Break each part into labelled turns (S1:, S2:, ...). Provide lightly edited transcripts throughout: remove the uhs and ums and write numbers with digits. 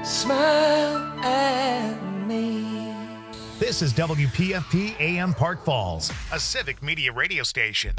S1: Smile at me.
S2: This is WPFP AM Park Falls, a civic media radio station.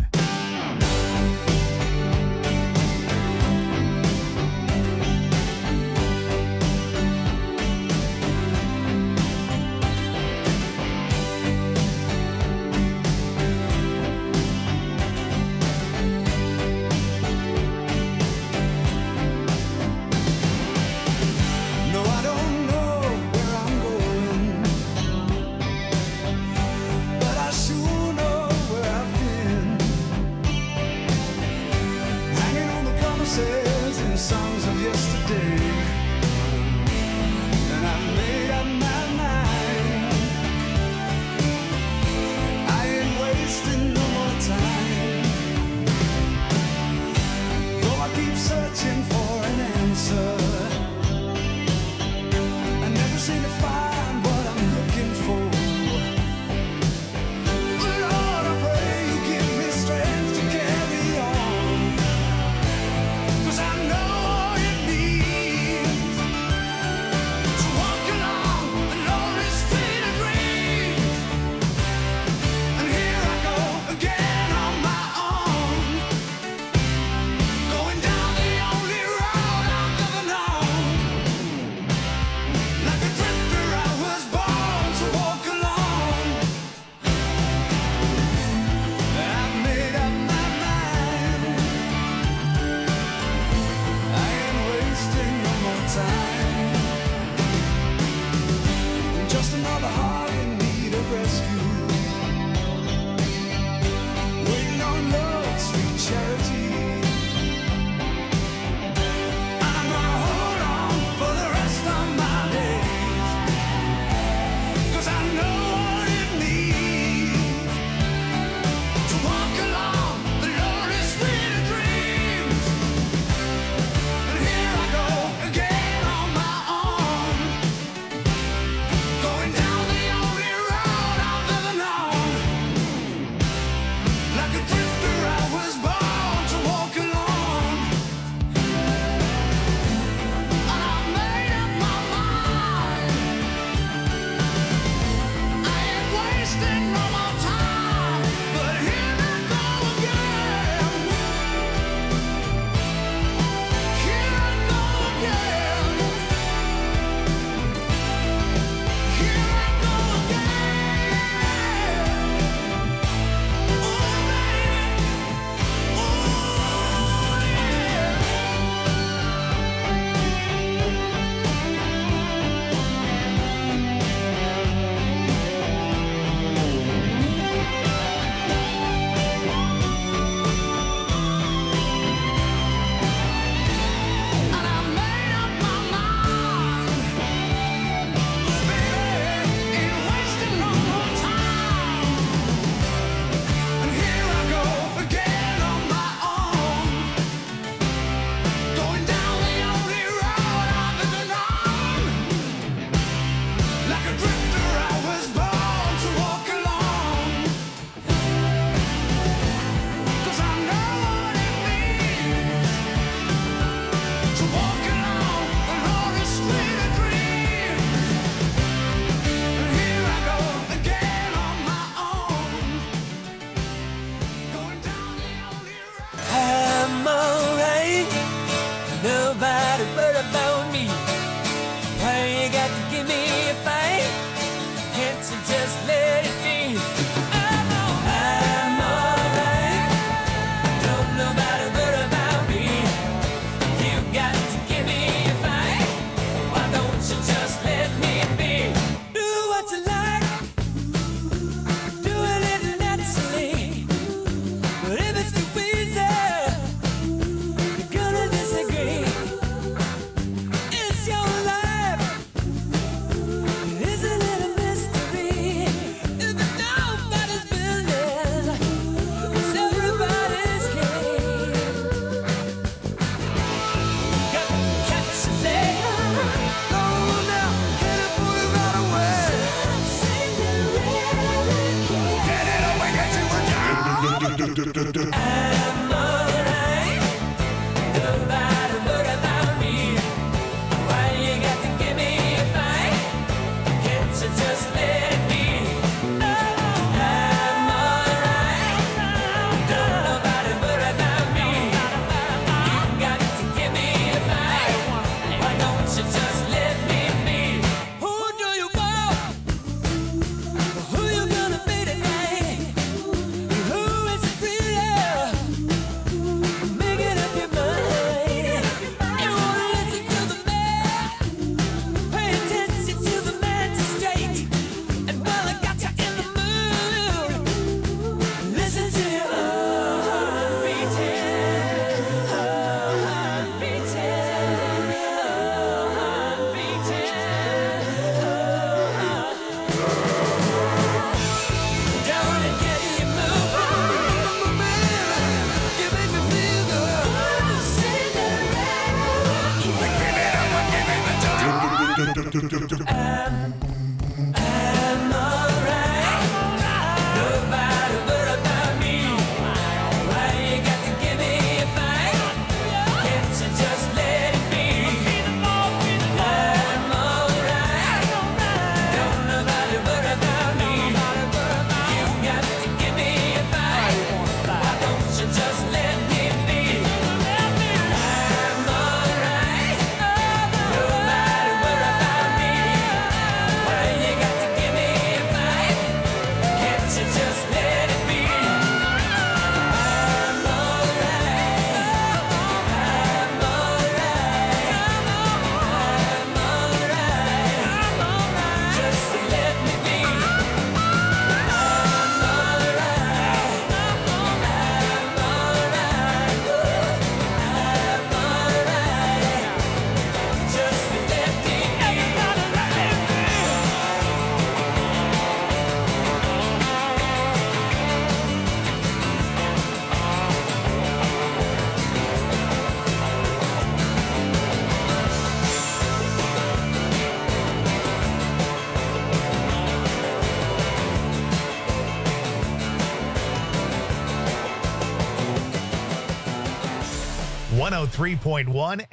S2: 103.1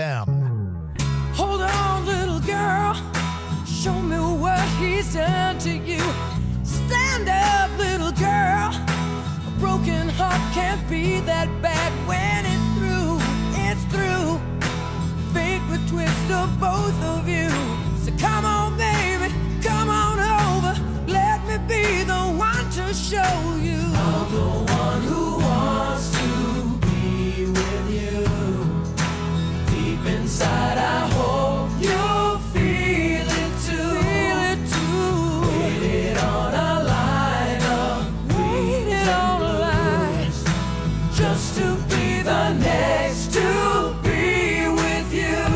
S2: FM.
S1: Hold on, little girl. Show me what he's done to you. Stand up, little girl. A broken heart can't be that bad when it's through. It's through. Fate would twist of both of you. So come on, baby. Come on over. Let me be the one to show you. I'm the one who wants to be with you. Deep inside, I hope you feel it too. Feel it too. Waited on a line of waited on a line just to be the next to be with you.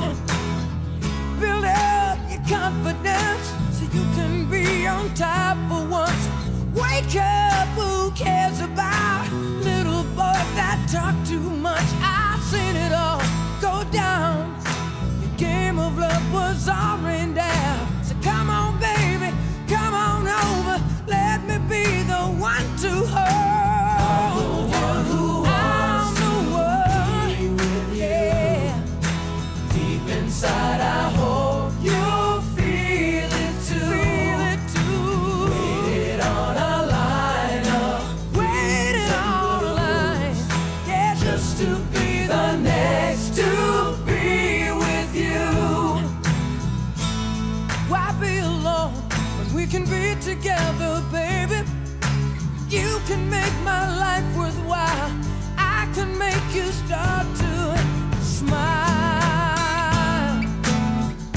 S1: Build up your confidence so you can be on top for once. Wake up, who cares about little boys that talk too much? I've seen it all go down. Your game of love was all rained down. So come on, baby, come on over. Let me be the one to hold you. I'm the one who with you. Yeah. Deep inside, I hope you feel it too. Feel it too. Waited on a line up. Waited on a line. Yeah, just to be the next to be with you. Why be alone when we can be together, baby? You can make my life worthwhile. I can make you start to smile.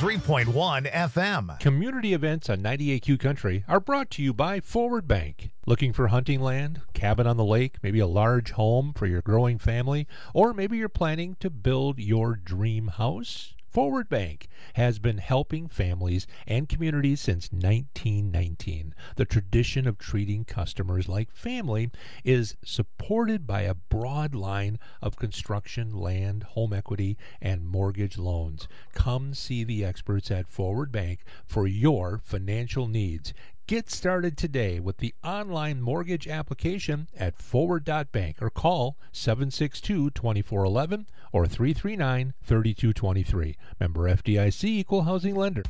S2: 103.1 FM.
S3: Community events on 98Q Country are brought to you by Forward Bank. Looking for hunting land, cabin on the lake, maybe a large home for your growing family, or maybe you're planning to build your dream house? Forward Bank has been helping families and communities since 1919. The tradition of treating customers like family is supported by a broad line of construction, land, home equity, and mortgage loans. Come see the experts at Forward Bank for your financial needs. Get started today with the online mortgage application at forward.bank or call 762-2411 or 339-3223. Member FDIC, Equal Housing Lender.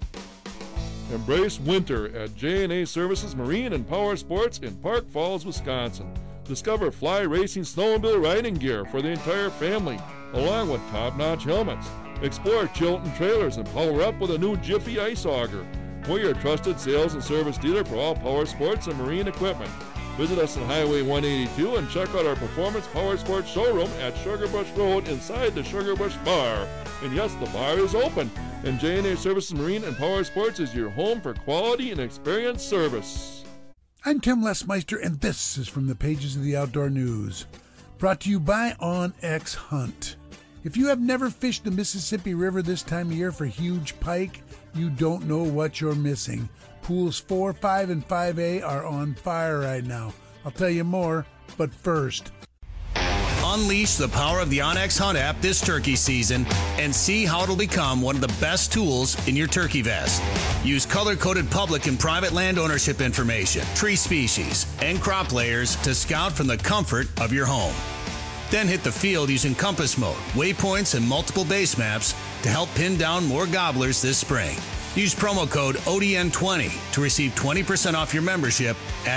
S4: Embrace winter at J&A Services Marine and Power Sports in Park Falls, Wisconsin. Discover fly racing snowmobile riding gear for the entire family, along with top-notch helmets. Explore Chilton trailers and power up with a new Jiffy ice auger. We're your trusted sales and service dealer for all power sports and marine equipment. Visit us on Highway 182 and check out our Performance Power Sports showroom at Sugarbush Road inside the Sugarbush Bar. And yes, the bar is open. And J&A Services Marine and Power Sports is your home for quality and experienced service.
S5: I'm Tim Lesmeister, and this is from the pages of the Outdoor News. Brought to you by OnX Hunt. If you have never fished the Mississippi River this time of year for huge pike, you don't know what you're missing. Pools 4, 5, and 5A are on fire right now. I'll tell you more, but first.
S6: Unleash the power of the OnX Hunt app this turkey season and see how it'll become one of the best tools in your turkey vest. Use color-coded public and private land ownership information, tree species, and crop layers to scout from the comfort of your home. Then hit the field using compass mode, waypoints, and multiple base maps to help pin down more gobblers this spring. Use promo code ODN20 to receive 20% off your membership at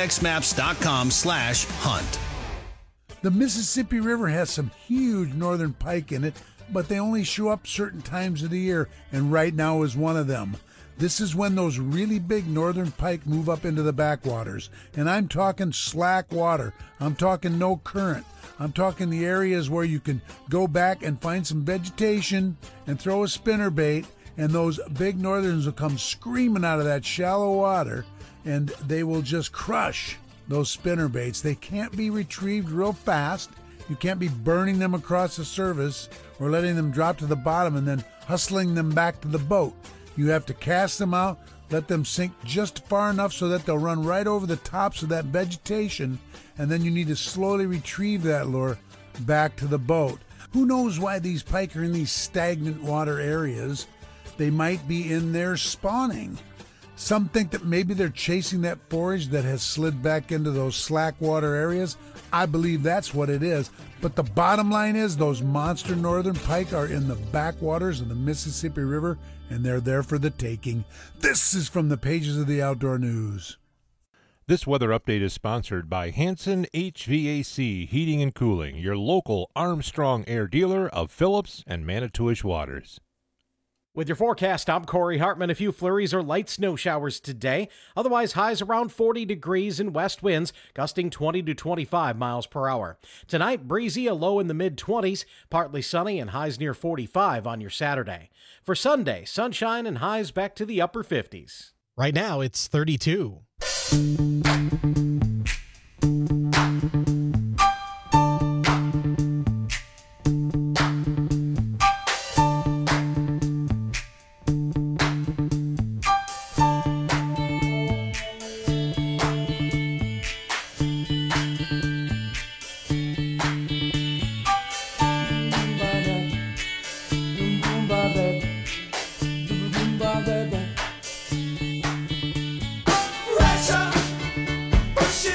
S6: onxmaps.com/hunt.
S5: The Mississippi River has some huge northern pike in it, but they only show up certain times of the year, and right now is one of them. This is when those really big northern pike move up into the backwaters, and I'm talking slack water. I'm talking no current. I'm talking the areas where you can go back and find some vegetation and throw a spinnerbait, and those big northerns will come screaming out of that shallow water, and they will just crush those spinnerbaits. They can't be retrieved real fast. You can't be burning them across the surface or letting them drop to the bottom and then hustling them back to the boat. You have to cast them out, let them sink just far enough so that they'll run right over the tops of that vegetation, and then you need to slowly retrieve that lure back to the boat. Who knows why these pike are in these stagnant water areas? They might be in there spawning. Some think that maybe they're chasing that forage that has slid back into those slack water areas. I believe that's what it is. But the bottom line is those monster northern pike are in the backwaters of the Mississippi River, and they're there for the taking. This is from the pages of the Outdoor News.
S3: This weather update is sponsored by Hanson HVAC Heating and Cooling, your local Armstrong Air dealer of Phillips and Manitowish Waters.
S7: With your forecast, I'm Corey Hartman. A few flurries or light snow showers today. Otherwise, highs around 40 degrees and west winds, gusting 20 to 25 miles per hour. Tonight, breezy, a low in the mid-20s, partly sunny and highs near 45 on your Saturday. For Sunday, sunshine and highs back to the upper 50s.
S8: Right now, it's 32.
S1: Pressure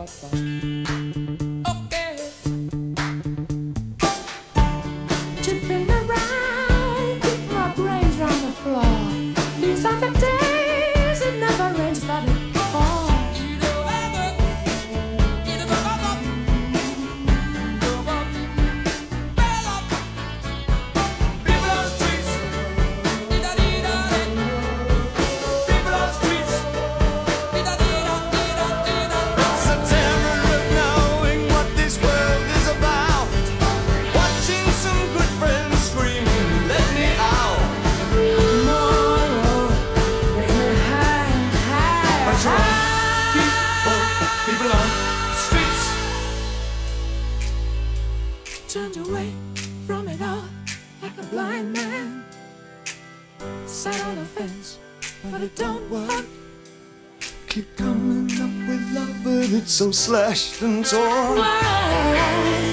S1: Okay. Tipping around, keep my brains round the floor. These are the days it never rains, but it falls. Turned away from it all like a blind man. Sat on the fence, but it don't work.
S9: Keep coming up with love, but it's so slashed and torn.
S1: Why?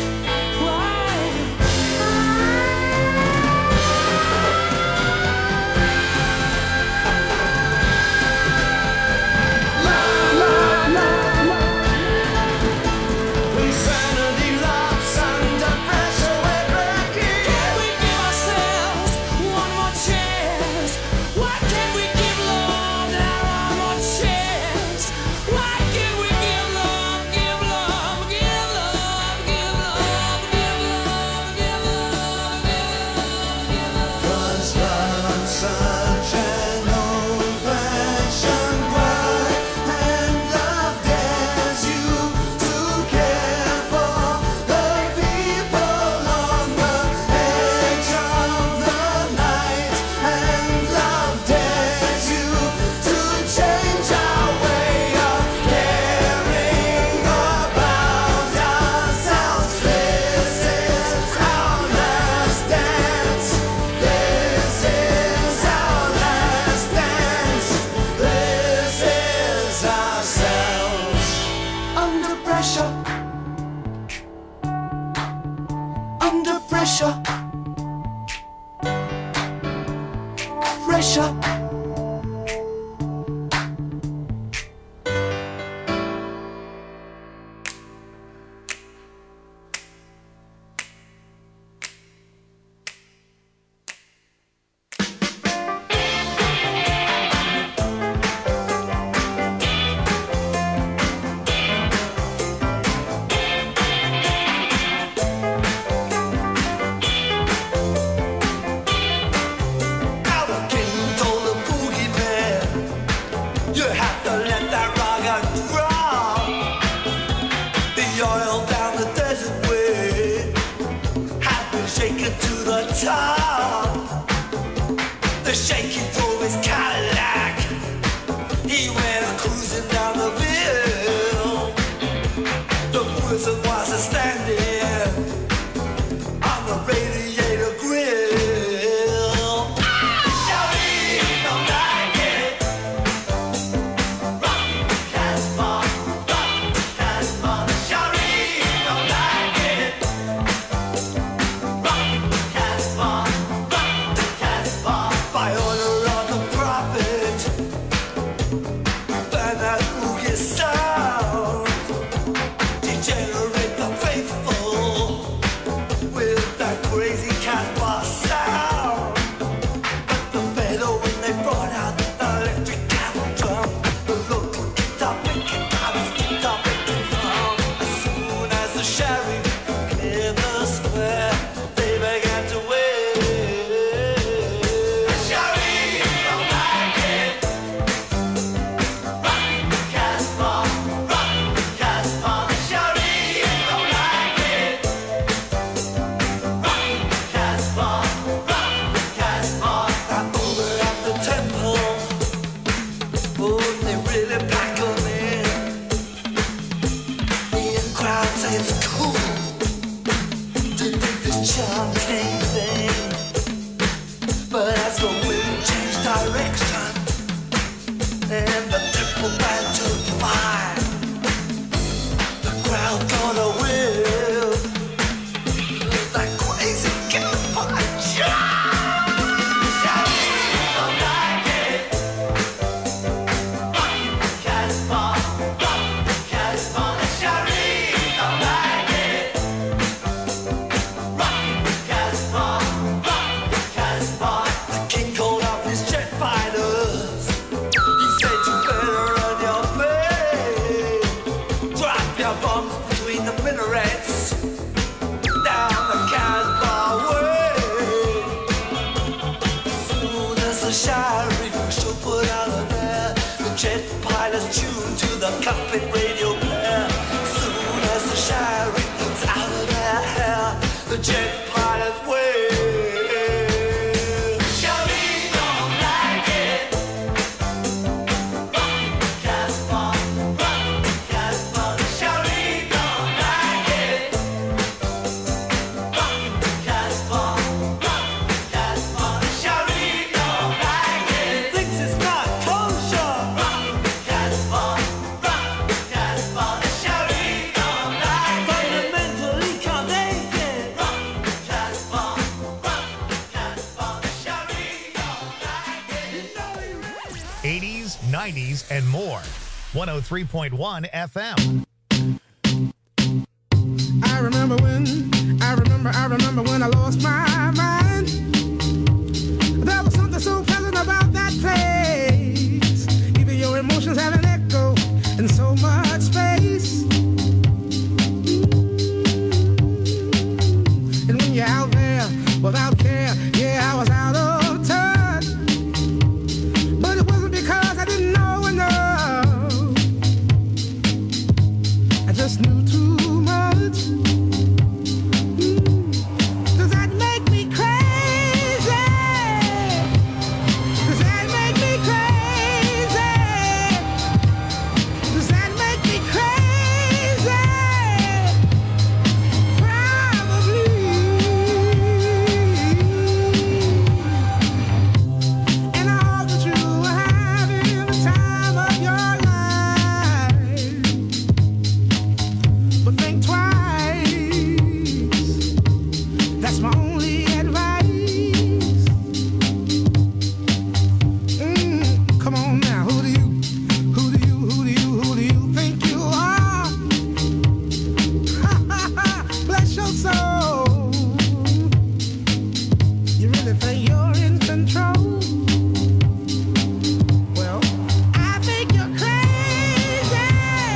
S9: Insanity laughs under pressure, we're breaking.
S1: Can we give ourselves one more chance? Why can't we give love now one more chance? Why can't we give love, give love, give love, give love, give love, give love, give love?
S9: 'Cause love's such an old-fashioned word, and love dares you to care for the people on the edge of the night, and love dares you to change our way of caring about ourselves. This is our last dance. This is our last dance. This is ourselves. Under pressure. Under pressure. Pressure. Our king told the boogeyman, you have to let that rocket drop. The oil down the desert way has been shaken to the top. The shaky drove his Cadillac. He went cruising down the hill. The wizard was standing on the radiator grill. Shawty, don't like it. Rock the Casbah, rock the Casbah. Shawty, don't like it. Rock the Casbah, rock the Casbah. By order of the prophet, ban that boogie sound. Degenerate the faithful with that crazy Casbah sound. But the better when they brought out the electric cattle drum, the local guitar picking guitars, guitar picking drum. As soon as the sheriff cleared the square, they began to wave. Sheriff, don't like it. Rock the Casbah, rock the Casbah. Sheriff, don't like it. Rock the Casbah, rock the Casbah. And over at the temple, oh, they really pack 'em in. The in-crowd say it's cool to do this chanting thing. But as the wind changed direction and the temple band took fire, the crowd got a whiff of that crazy Casbah chant. Don't like it. Rock the Casbah, rock the Casbah. clapping radio blare. Soon as the shower rings out of their hair, the jet pilot's way. Shawty don't like it. Run, Casper, run, Casper. Shawty don't like it. Run, Casper, run, Casper. Shawty don't like it. Thinks it's not kosher. Run, Casper, run, Casper. Shawty don't like it. Fundamentally can't take it. Run, Casper, run, Casper. Shawty don't like it.
S2: 80s, 90s, and more. 103.1 FM.
S10: I remember when I lost my mind. There was something so pleasant about that place. Even your emotions have an echo in so much space. And when you're out there without care, yeah, I was out of touch. But it wasn't because I didn't know enough. I just knew too much. Does that make me crazy? Does that make me crazy? Does that make me crazy? Probably. And I hope that you are having the time of your life. But think twice. That's my only advice. Come on now, who do you think you are? Bless your soul. You really think you're in control? Well, I think you're crazy.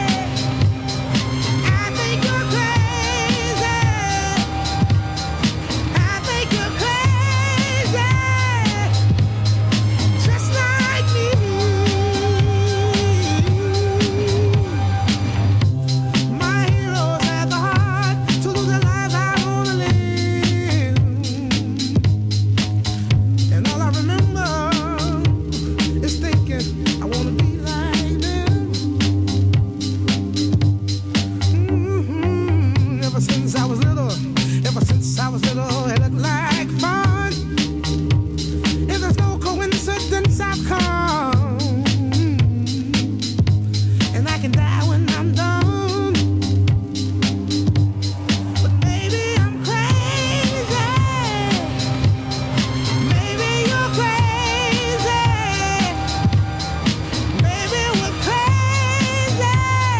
S10: I think you're crazy. I think you're crazy, just like me. My heroes had the heart to lose their lives out on a limb, and all I remember is thinking I want to be like them. Ever since I was little, it looked like fun. If there's no coincidence, I've come, and I can die when I'm done. But maybe I'm crazy. Maybe you're crazy. Maybe we're crazy.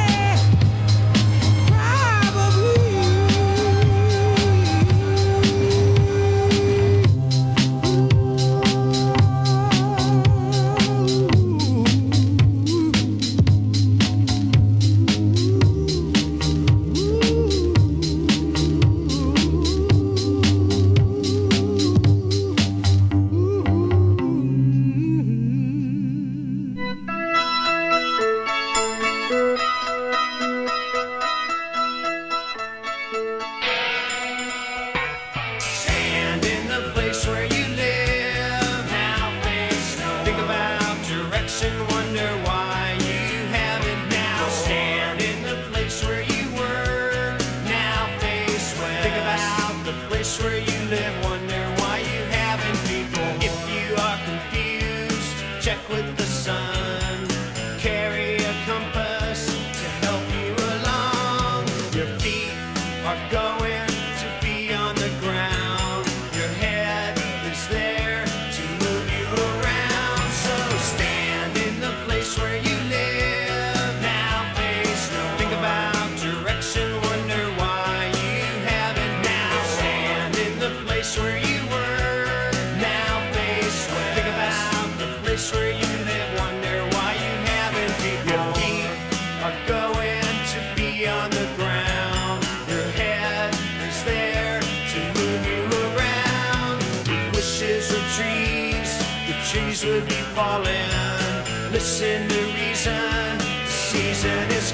S9: Stand in the place where you live. Now face no. Think about direction. Wonder why you haven't now. Stand in the place where you were. Now face west. Think about the place where you live. Wonder why you haven't before. If you are confused, check with the sun. Carry a compass to help you along. Your feet are going to be on the ground. Your head is there to move you around. So stand in the place where you live. Now face no. Think about direction. Wonder why you haven't now. Stand in the place where you were. Now face west. Think about the place where you live. Wonder why you haven't before. Your feet are going to be on the ground. Your head is there to move you around. With wishes of trees, the trees would be falling. Listen to reason, the season is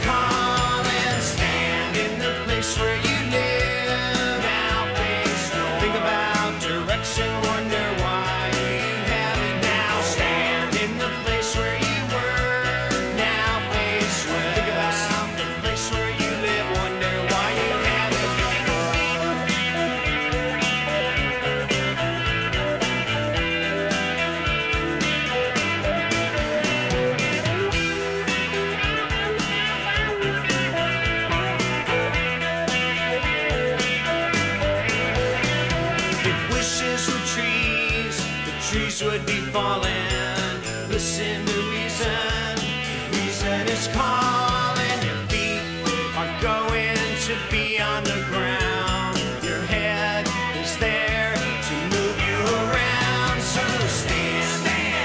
S11: trees would be falling. Listen to reason. Reason is calling. Your feet are going to be on the ground. Your head is there to move you around. So stand.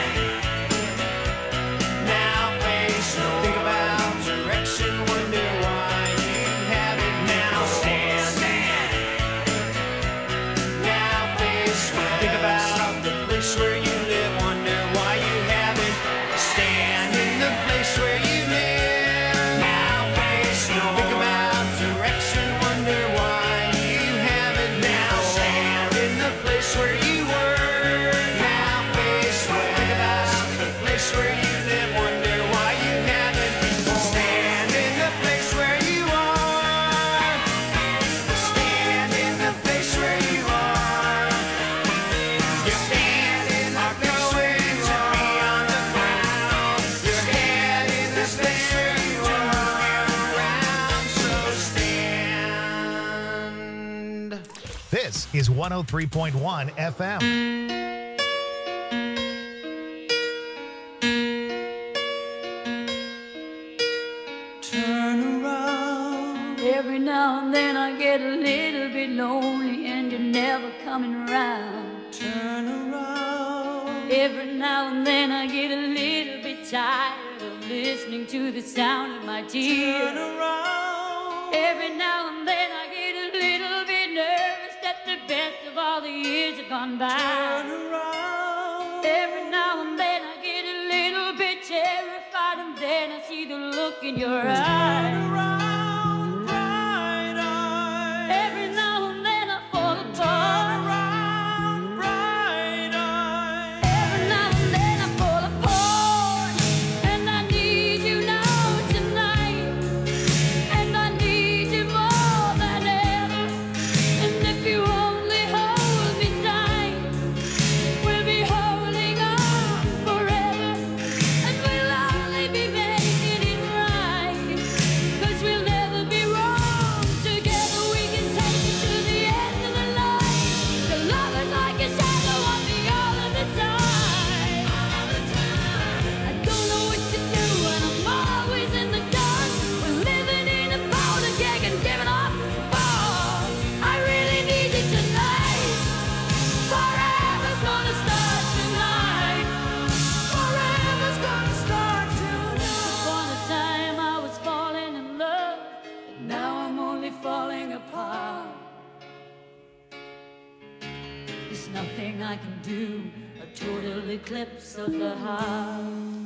S11: Now face no. Think about direction. Wonder why you have it now. Stand. Now face no. Think about the place where you live. Wonder why you have it. Stand in the place where you live. Now face no. Think about direction. Wonder why you have it now. Stand in the place where you were. Now face no. Think about the place where you live. Wonder why you have it. Stand in the place where you are. Stand in the place where you are. You stand in the place where you are. On the ground. Your head in the place where you are. Around. So stand.
S2: This is 103.1 FM.
S1: Turn around. Every now and then I get a little bit lonely and you're never coming around. Turn around. Every now and then I get a little bit tired of listening to the sound of my tears. Turn around. Every now and then I get a little bit nervous that the best of all the years have gone by. Turn around. Every now and then I get a little bit terrified and then I see the look in your eyes. Turn around, bright eyes. Every now and then I fall apart. Turn around, bright eyes. Every now and then I fall apart. And I need you now tonight. And I need you more than ever. And if you only hold me tight, we'll be holding on forever. And we'll only be making it right. 'Cause we'll never be wrong. Together we can take it to the end of the line. The love is like a shadow on me all of the time. I don't know what to do and I'm always in the dark. We're living in a powder keg and giving off balls. I really need you tonight. Forever's gonna start tonight. Forever's gonna start tonight. Upon a time I was falling in love, but now I'm only falling apart. There's nothing I can do, a total eclipse of the heart.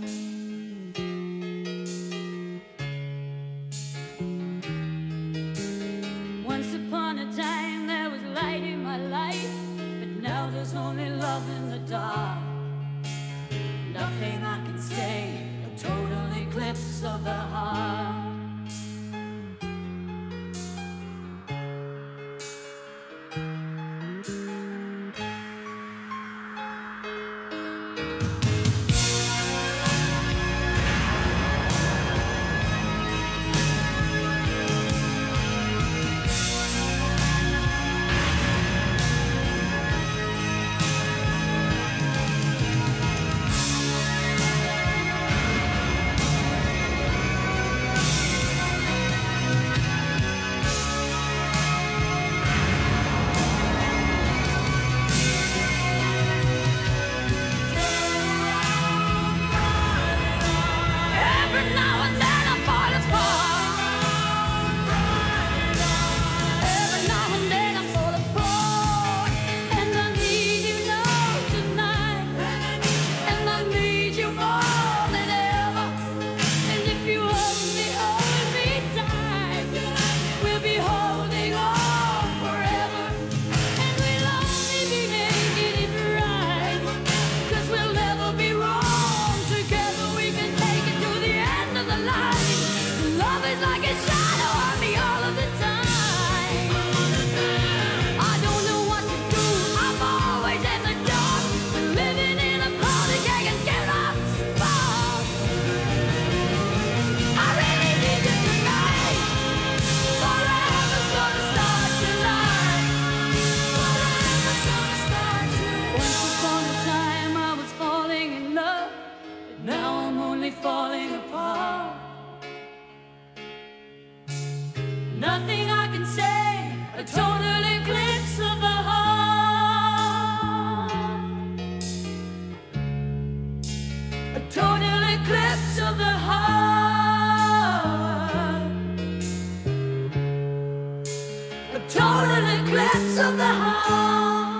S1: Once upon a time there was light in my life, but now there's only love in the dark. Nothing I can say, a total eclipse of the heart. nothing I can say. A total eclipse of the heart. A total eclipse of the heart. A total eclipse of the heart.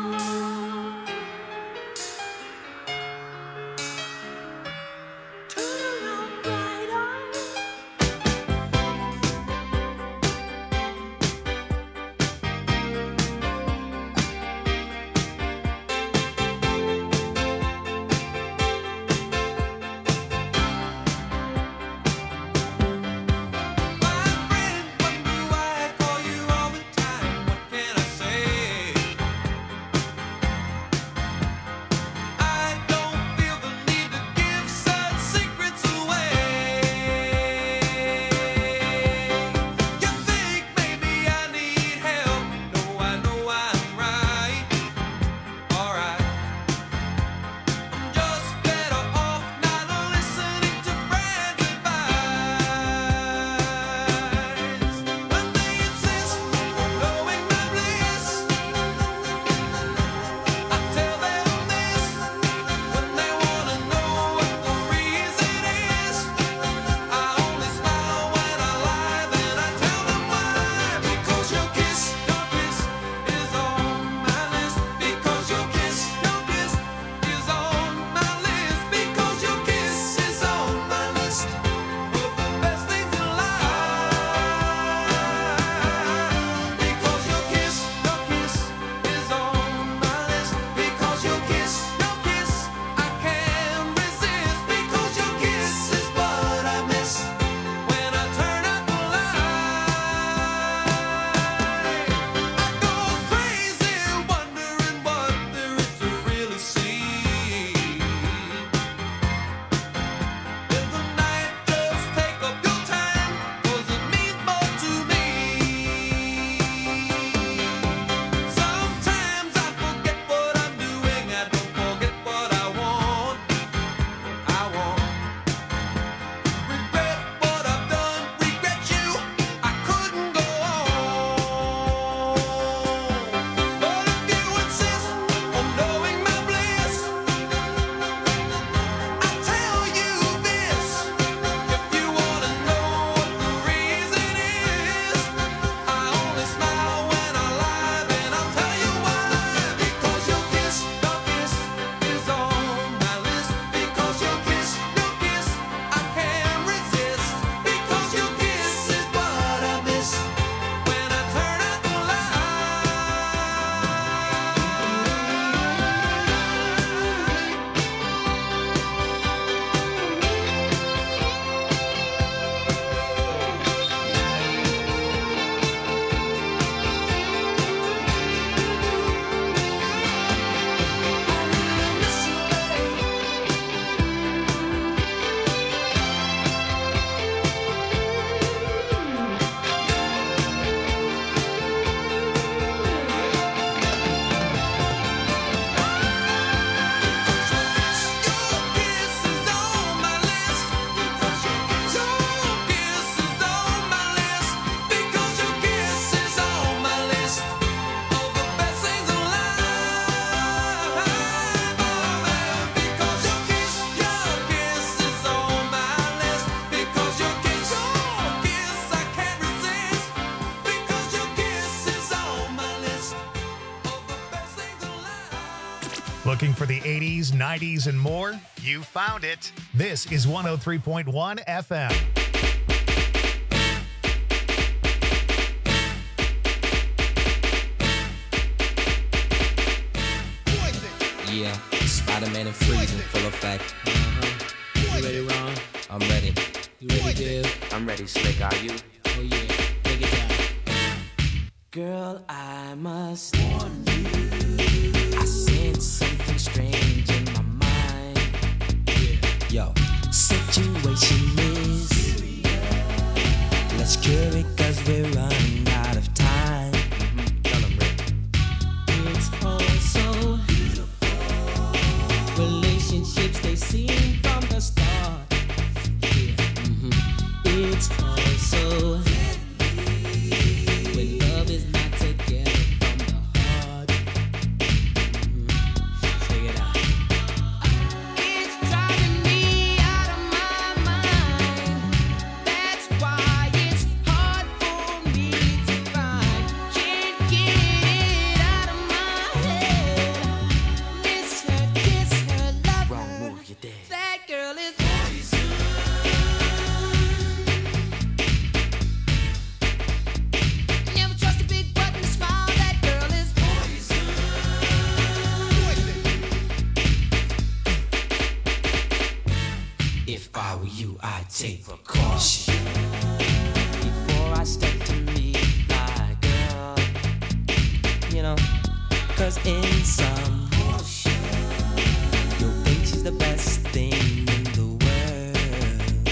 S2: Looking for the 80s, 90s, and more? You found it. This is 103.1 FM.
S12: Yeah, Spider-Man and Freeze in full effect.
S13: You ready, Ron?
S12: I'm ready.
S13: You ready, Dave?
S12: I'm ready, Slick. Are you?
S13: Oh, yeah. Take it down.
S12: Girl, I must warn you. I sense something strange in my mind. Yo, situation is serious. Let's cure it, cause we're running out of time. Tell 'em, Rick.
S13: It's all so beautiful. Relationships, they seem from the start. It's all so deadly.
S12: take precaution before I step to meet my girl. You know, 'cause in some you'll think she's the best thing in the world.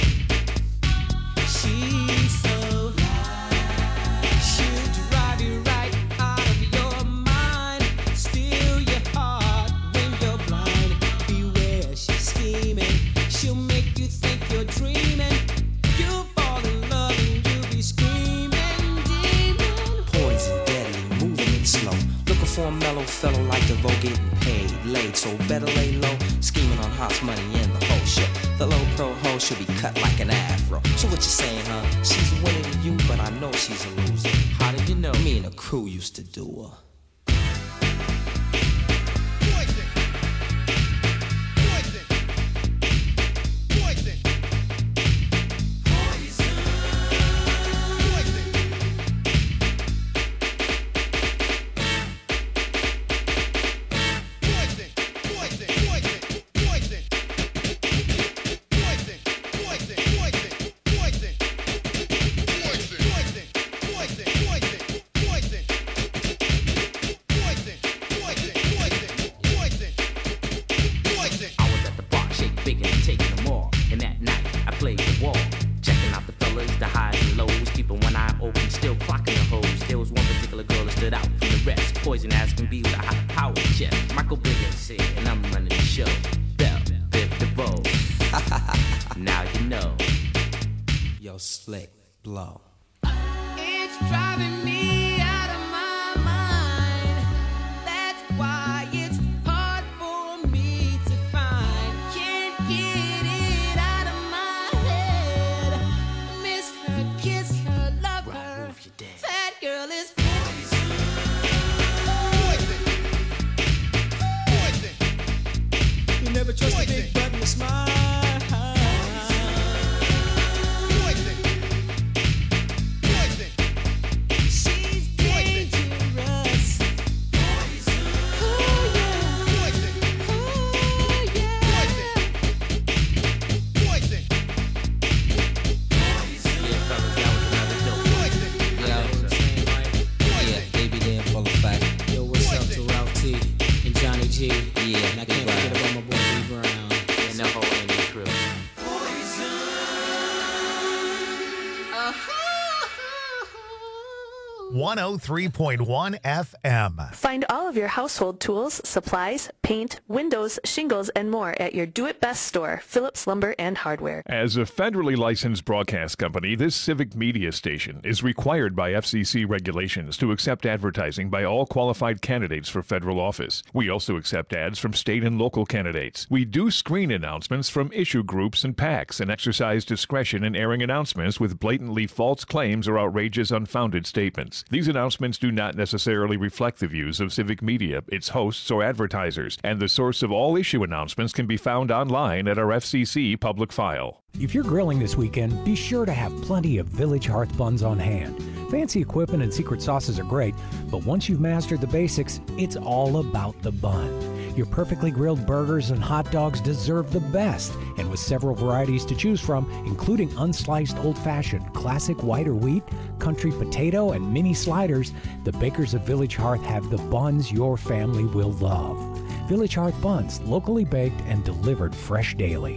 S12: She's so high, she'll drive you right out of your mind, steal your heart when you're blind. Beware, she's scheming, she'll make you think you're dreaming. You'll fall in love and you'll be screaming, demon. Poison, deadly, moving it slow. Looking for a mellow fellow like DeVoe, getting paid, laid, so better lay low. Scheming on hot money in the whole show. The low pro hoe should be cut like an afro. So what you saying, huh? She's a winner to you, but I know she's a loser. How did you know? Me and the crew used to do her. Slick blow. It's driving me out of my mind. That's why it's hard for me to find. Can't get it out of my head. Miss her, kiss her, love her. That girl is poison. You never trust a big button to smile. Yeah, and I can't forget about my boy B Brown and the whole Andy crew.
S2: 103.1 FM.
S14: Find all of your household tools, supplies, paint, windows, shingles, and more at your Do It Best store, Phillips Lumber and Hardware.
S15: As a federally licensed broadcast company, this civic media station is required by FCC regulations to accept advertising by all qualified candidates for federal office. We also accept ads from state and local candidates. We do screen announcements from issue groups and PACs and exercise discretion in airing announcements with blatantly false claims or outrageous, unfounded statements. These announcements do not necessarily reflect the views of civic media, its hosts, or advertisers, and the source of all issue announcements can be found online at our FCC public file.
S16: If you're grilling this weekend, be sure to have plenty of Village Hearth buns on hand. Fancy equipment and secret sauces are great, but once you've mastered the basics, it's all about the bun. Your perfectly grilled burgers and hot dogs deserve the best, and with several varieties to choose from, including unsliced old-fashioned, classic white or wheat, country potato, and mini sliders, the bakers of Village Hearth have the buns your family will love. Village Hearth buns, locally baked and delivered fresh daily.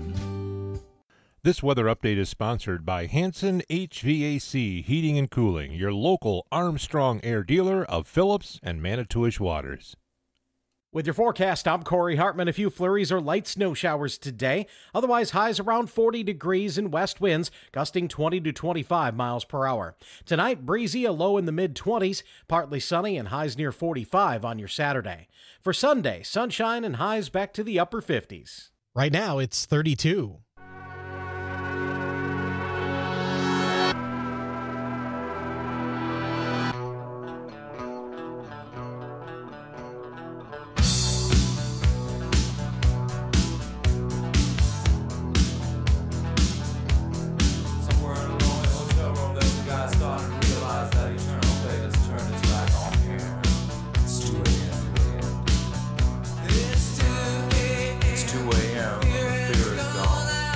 S3: This weather update is sponsored by Hanson HVAC Heating and Cooling, your local Armstrong Air dealer of Phillips and Manitowish Waters.
S7: With your forecast, I'm Corey Hartman. A few flurries or light snow showers today. Otherwise, highs around 40 degrees and west winds, gusting 20 to 25 miles per hour. Tonight, breezy, a low in the mid-20s, partly sunny and highs near 45 on your Saturday. For Sunday, sunshine and highs back to the upper 50s.
S8: Right now, it's 32.
S9: It's 2 a.m. Fear is gone.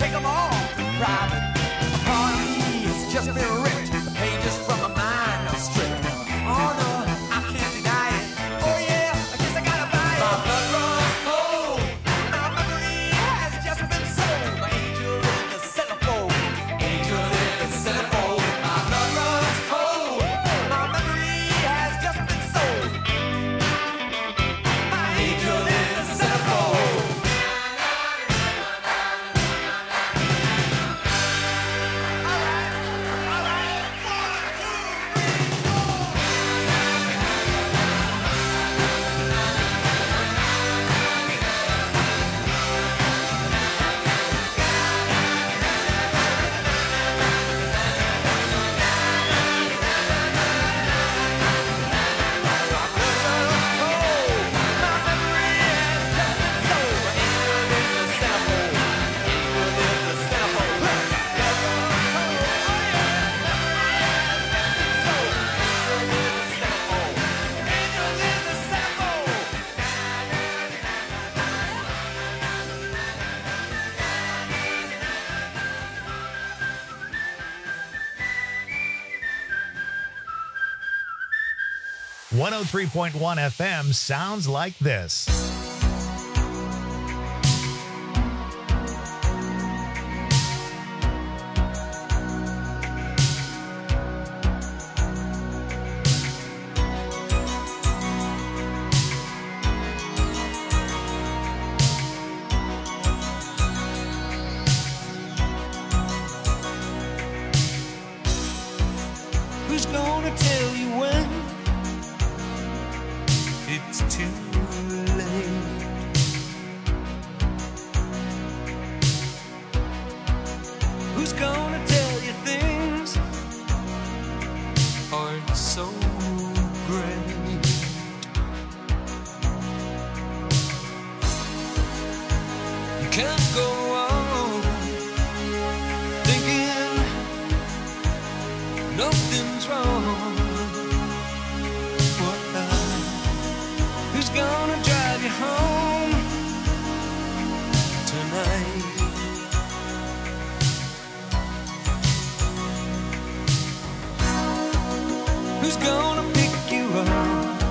S9: take them all for private. A party has just been ripped. The pages from my mind are stripped. Oh no, I can't deny it. Oh yeah, I guess I gotta buy it. My blood runs cold. My memory has just been sold. My angel in the centerfold. Angel in the centerfold. My blood runs cold. My memory has just been sold. My angel in the centerfold.
S2: .103.1 FM sounds like this.
S9: Who's gonna tell you when it's too late? Who's gonna tell you things aren't so great? You can't go on thinking nothing's wrong. Who's gonna drive you home tonight? Who's gonna pick you up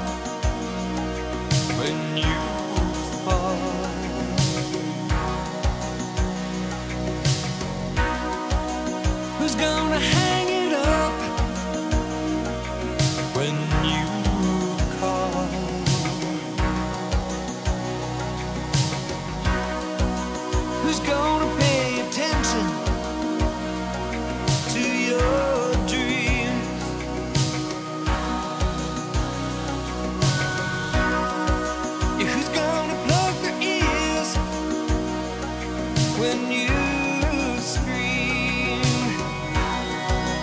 S9: when you fall? Who's gonna hang it up when you call? Who's gonna pay attention to your dreams? Yeah, who's gonna plug their ears when you scream?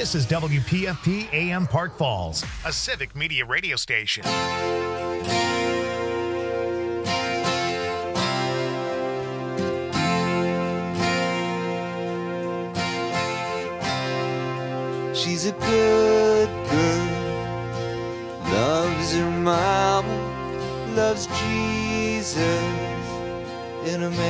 S2: This is WPFP AM Park Falls, a civic media radio station.
S17: She's a good girl, loves her mama, loves Jesus in a